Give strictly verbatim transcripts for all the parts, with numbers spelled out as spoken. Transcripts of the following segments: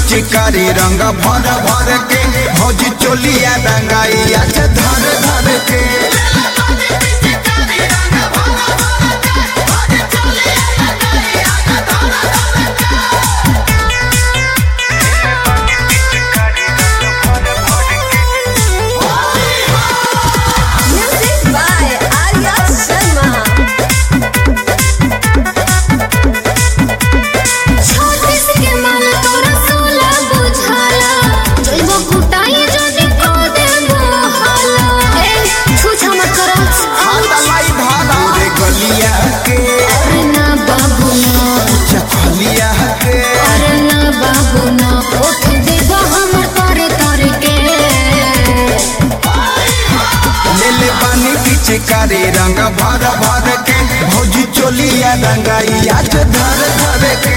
पिचकारी रंग भर भर के भौजी चोलिया रंगाइया धर धर के पिचकारी रंग भर भर के भौजी चोलिया रंगाइया धर धर के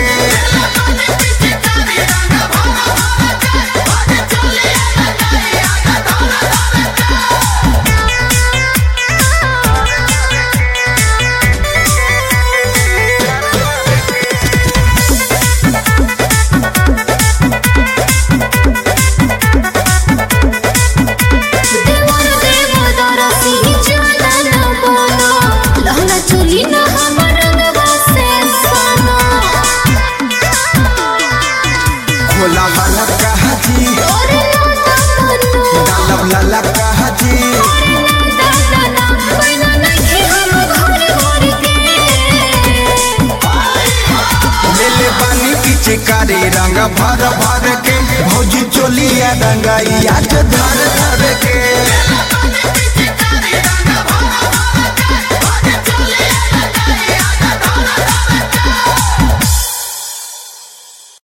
खोला वाला कहा जी डालब लाला कहा जी ले पानी पिचकारी रंग भर भर के भौजी चोलिया रंगाइया धर